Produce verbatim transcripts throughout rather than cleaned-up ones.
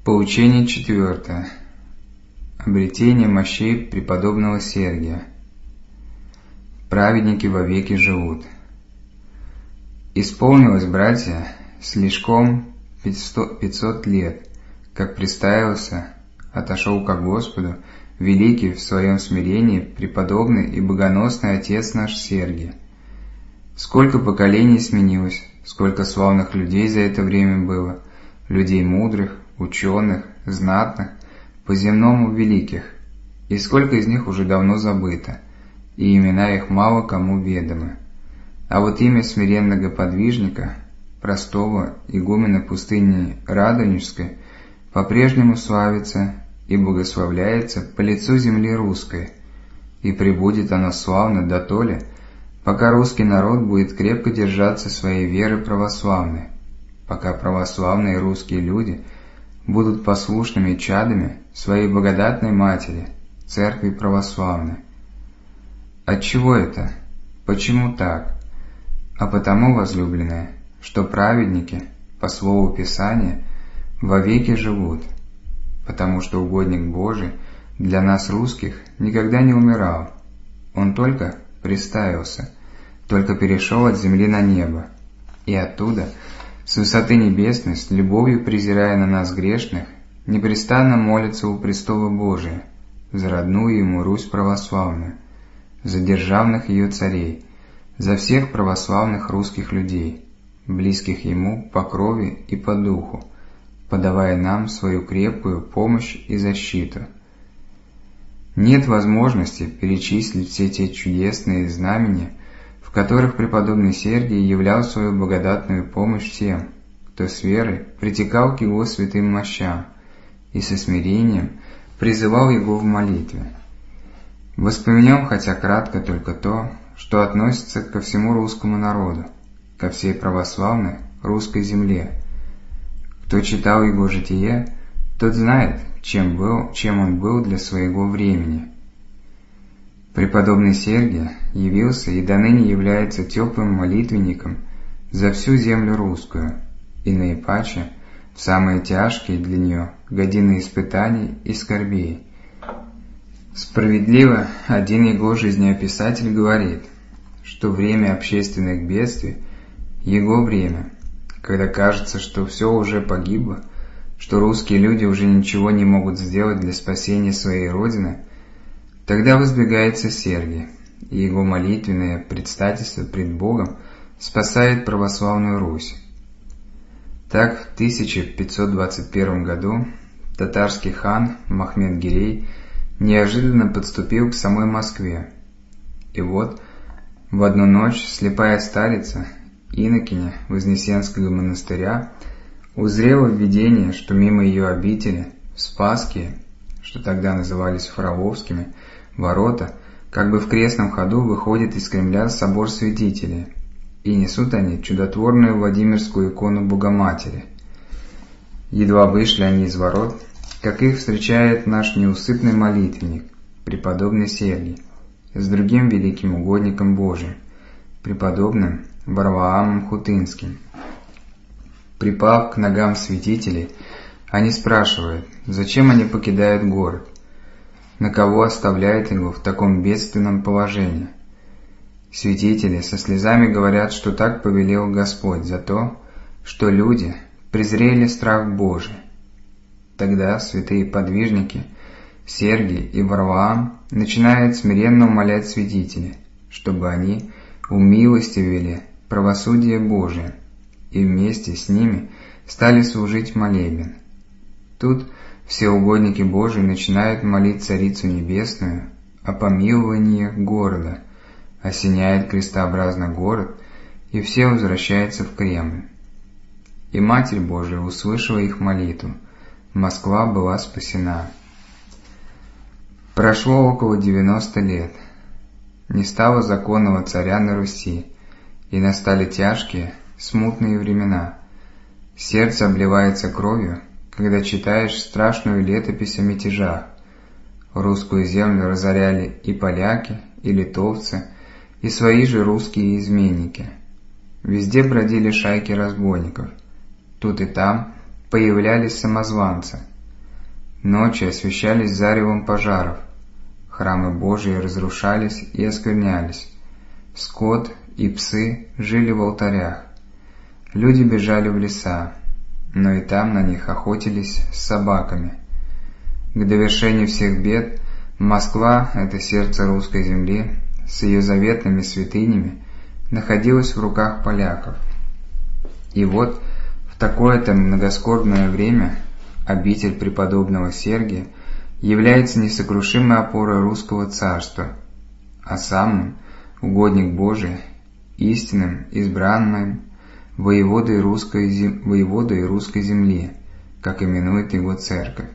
Поучение четвертое. Обретение мощей преподобного Сергия. Праведники вовеки живут. Исполнилось, братья, слишком пятьсот лет, как приставился, отошел ко Господу, великий в своем смирении, преподобный и богоносный отец наш Сергий. Сколько поколений сменилось, сколько славных людей за это время было, людей мудрых, ученых, знатных, по-земному великих, и сколько из них уже давно забыто, и имена их мало кому ведомы. А вот имя смиренного подвижника, простого игумена пустыни Радонежской, по-прежнему славится и благословляется по лицу земли русской, и пребудет оно славно дотоле, пока русский народ будет крепко держаться своей веры православной, пока православные русские люди будут послушными чадами своей благодатной Матери, Церкви Православной. Отчего это? Почему так? А потому, возлюбленные, что праведники, по слову Писания, вовеки живут, потому что угодник Божий для нас, русских, никогда не умирал. Он только приставился, только перешел от земли на небо, и оттуда, с высоты небесной, с любовью презирая на нас грешных, непрестанно молится у престола Божия за родную ему Русь православную, за державных ее царей, за всех православных русских людей, близких ему по крови и по духу, подавая нам свою крепкую помощь и защиту. Нет возможности перечислить все те чудесные знамения, в которых преподобный Сергий являл свою благодатную помощь всем, кто с верой притекал к его святым мощам и со смирением призывал его в молитве. Воспомянем хотя кратко только то, что относится ко всему русскому народу, ко всей православной русской земле. Кто читал его житие, тот знает, чем был, чем он был для своего времени. Преподобный Сергий явился и доныне является теплым молитвенником за всю землю русскую, и наипаче в самые тяжкие для нее годины испытаний и скорбей. Справедливо один его жизнеописатель говорит, что время общественных бедствий – его время, когда кажется, что все уже погибло, что русские люди уже ничего не могут сделать для спасения своей родины. Тогда воздвигается Сергий, и его молитвенное предстательство пред Богом спасает православную Русь. Так в тысяча пятьсот двадцать первом году татарский хан Махмед-Гирей неожиданно подступил к самой Москве. И вот в одну ночь слепая старица, инокиня Вознесенского монастыря, узрела в видении, что мимо ее обители, в Спасские, что тогда назывались Фроловскими, ворота, как бы в крестном ходу выходит из Кремля собор святителей, и несут они чудотворную Владимирскую икону Богоматери. Едва вышли они из ворот, как их встречает наш неусыпный молитвенник, преподобный Сергий, с другим великим угодником Божиим, преподобным Варлаамом Хутынским. Припав к ногам святителей, они спрашивают, зачем они покидают город, на кого оставляют его в таком бедственном положении. Святители со слезами говорят, что так повелел Господь за то, что люди презрели страх Божий. Тогда святые подвижники Сергий и Варлаам начинают смиренно умолять святителей, чтобы они умилостивили правосудие Божие, и вместе с ними стали служить молебен. Тут все угодники Божии начинают молить Царицу Небесную о помиловании города, осеняет крестообразно город, и все возвращаются в Кремль. И Матерь Божия услышала их молитву, Москва была спасена. Прошло около девяноста лет. Не стало законного царя на Руси, и настали тяжкие, смутные времена. Сердце обливается кровью, когда читаешь страшную летопись о мятежах. Русскую землю разоряли и поляки, и литовцы, и свои же русские изменники. Везде бродили шайки разбойников. Тут и там появлялись самозванцы, ночи освещались заревом пожаров, храмы Божии разрушались и осквернялись, скот и псы жили в алтарях, люди бежали в леса, но и там на них охотились с собаками. К довершению всех бед Москва, это сердце русской земли, с ее заветными святынями, находилась в руках поляков. И вот в такое-то многоскорбное время обитель преподобного Сергия является несокрушимой опорой русского царства, а сам угодник Божий, истинным, избранным воеводой русской, зем... воеводой русской земли, как именует его церковь.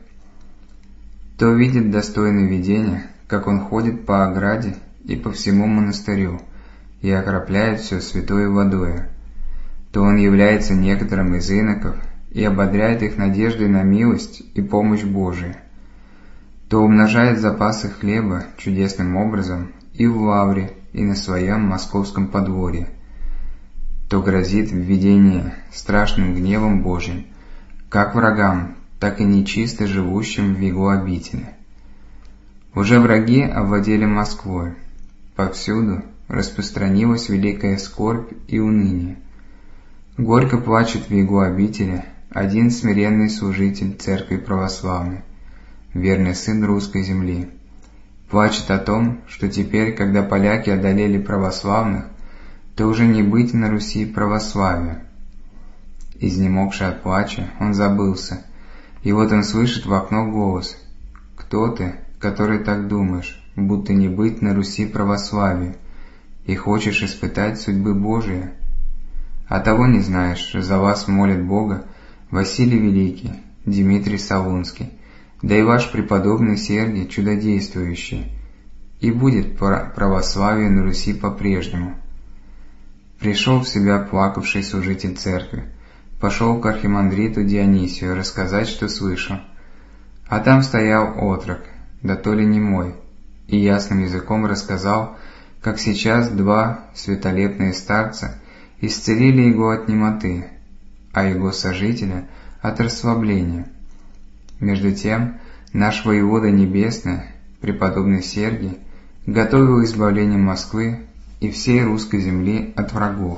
То видит достойное видение, как он ходит по ограде и по всему монастырю и окропляет все святой водою, то он является некоторым из иноков и ободряет их надеждой на милость и помощь Божию, то умножает запасы хлеба чудесным образом и в лавре, и на своем московском подворье, то грозит в видении страшным гневом Божиим, как врагам, так и нечисто живущим в его обители. Уже враги овладели Москвой, повсюду распространилась великая скорбь и уныние. Горько плачет в его обители один смиренный служитель церкви православной, верный сын русской земли. Плачет о том, что теперь, когда поляки одолели православных, то уже не быть на Руси православия. Изнемогший от плача, он забылся, и вот он слышит в окно голос: «Кто ты, который так думаешь, будто не быть на Руси православию, и хочешь испытать судьбы Божии? А того не знаешь, что за вас молит Бога Василий Великий, Дмитрий Солунский, да и ваш преподобный Сергий Чудодействующий, и будет православие на Руси по-прежнему». Пришел в себя плакавший служитель церкви, пошел к архимандриту Дионисию рассказать, что слышал. А там стоял отрок, да то ли немой, и ясным языком рассказал, как сейчас два святолепные старца исцелили его от немоты, а его сожителя от расслабления. Между тем, наш воевода небесный, преподобный Сергий, готовил избавление Москвы и всей русской земли от врагов.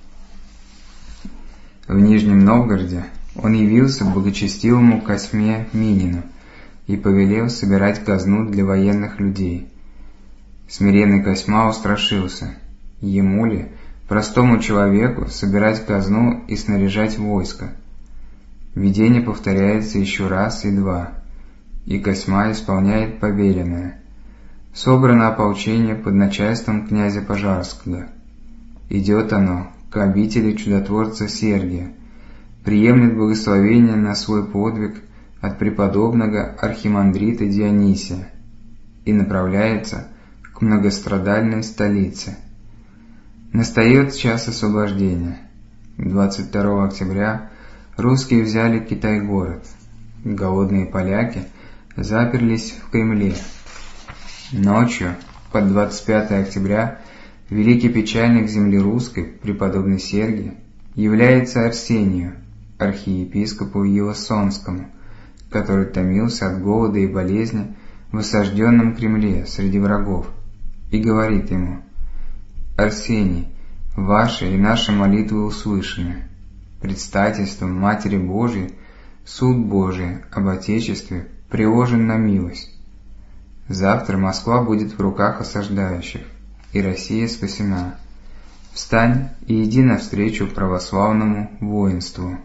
В Нижнем Новгороде он явился благочестивому Косьме Минину и повелел собирать казну для военных людей. Смиренный Косьма устрашился, ему ли, простому человеку, собирать казну и снаряжать войско. Видение повторяется еще раз и два, и Косьма исполняет повеленное. Собрано ополчение под начальством князя Пожарского. Идет оно к обители чудотворца Сергия, приемлет благословение на свой подвиг от преподобного архимандрита Дионисия и направляется к многострадальной столице. Настает час освобождения. двадцать второго октября русские взяли Китай-город. Голодные поляки заперлись в Кремле. Ночью, под двадцать пятое октября, великий печальник земли русской, преподобный Сергий, является Арсению, архиепископу Елосонскому, который томился от голода и болезни в осажденном Кремле среди врагов, и говорит ему: «Арсений, ваши и наши молитвы услышаны. Предстательством Матери Божией суд Божий об Отечестве приложен на милость. Завтра Москва будет в руках осаждающих, и Россия спасена. Встань и иди навстречу православному воинству».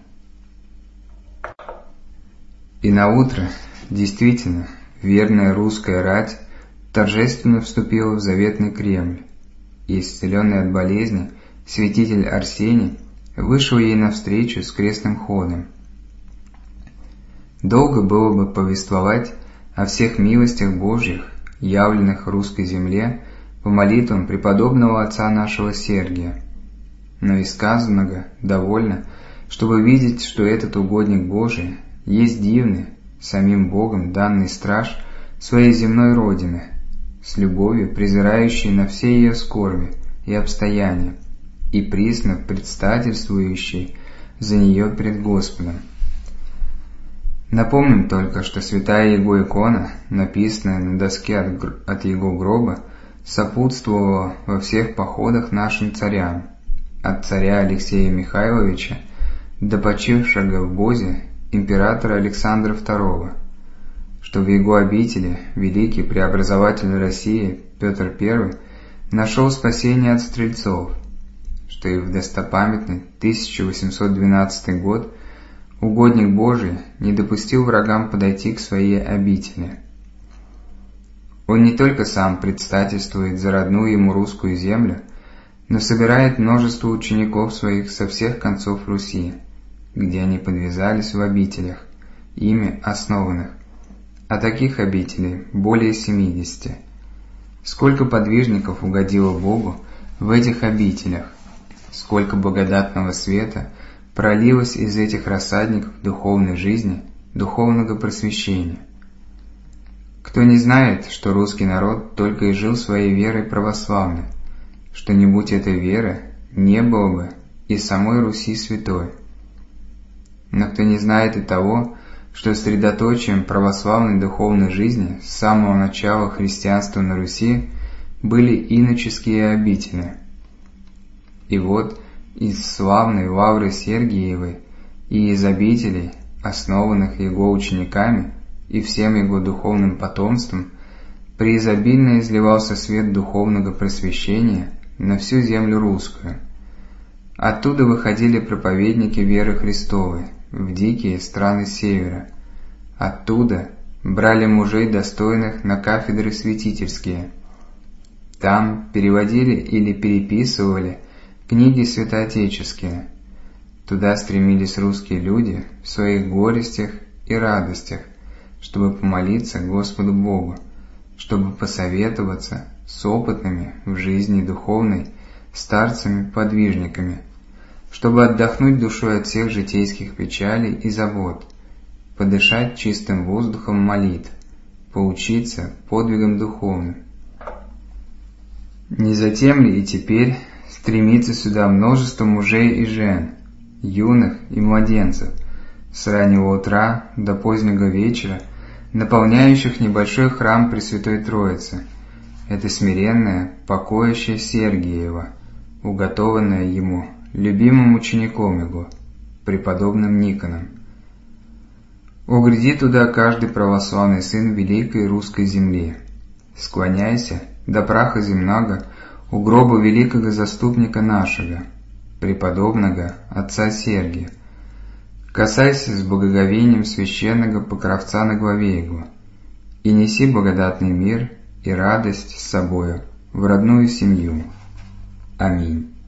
И наутро, действительно, верная русская рать торжественно вступила в заветный Кремль, и исцеленный от болезни святитель Арсений вышел ей навстречу с крестным ходом. Долго было бы повествовать о всех милостях Божьих, явленных русской земле по молитвам преподобного отца нашего Сергия, но и сказанного довольно, чтобы видеть, что этот угодник Божий есть дивный, самим Богом данный страж своей земной родины, с любовью презирающий на все ее скорби и обстояния, и присно предстательствующий за нее пред Господом. Напомним только, что святая его икона, написанная на доске от, гр... от его гроба, сопутствовала во всех походах нашим царям, от царя Алексея Михайловича до почившего в Бозе императора Александра второго, что в его обители великий преобразователь России Петр Первый нашел спасение от стрельцов, что и в достопамятный тысяча восемьсот двенадцатый год угодник Божий не допустил врагам подойти к своей обители. Он не только сам предстательствует за родную ему русскую землю, но собирает множество учеников своих со всех концов Руси, где они подвязались в обителях, ими основанных, а таких обителей более семидесяти. Сколько подвижников угодило Богу в этих обителях, сколько благодатного света пролилось из этих рассадников духовной жизни, духовного просвещения. Кто не знает, что русский народ только и жил своей верой православной, что не будь этой веры, не было бы и самой Руси святой. Но кто не знает и того, что средоточием православной духовной жизни с самого начала христианства на Руси были иноческие обители. И вот из славной Лавры Сергиевой и из обителей, основанных его учениками и всем его духовным потомством, преизобильно изливался свет духовного просвещения на всю землю русскую. Оттуда выходили проповедники веры Христовой в дикие страны севера. Оттуда брали мужей достойных на кафедры святительские. Там переводили или переписывали книги святоотеческие. Туда стремились русские люди в своих горестях и радостях, чтобы помолиться Господу Богу, чтобы посоветоваться с опытными в жизни духовной старцами-подвижниками, чтобы отдохнуть душой от всех житейских печалей и забот, подышать чистым воздухом молитв, поучиться подвигам духовным. Не затем ли и теперь стремится сюда множество мужей и жен, юных и младенцев, с раннего утра до позднего вечера, наполняющих небольшой храм Пресвятой Троицы, это смиренное, покоящее Сергиева, уготованное ему любимым учеником его, преподобным Никоном. О, гряди туда каждый православный сын великой русской земли, склоняйся до праха земного у гроба великого заступника нашего, преподобного отца Сергия, касайся с благоговением священного покровца на главе его, и неси благодатный мир и радость с собою в родную семью. Аминь.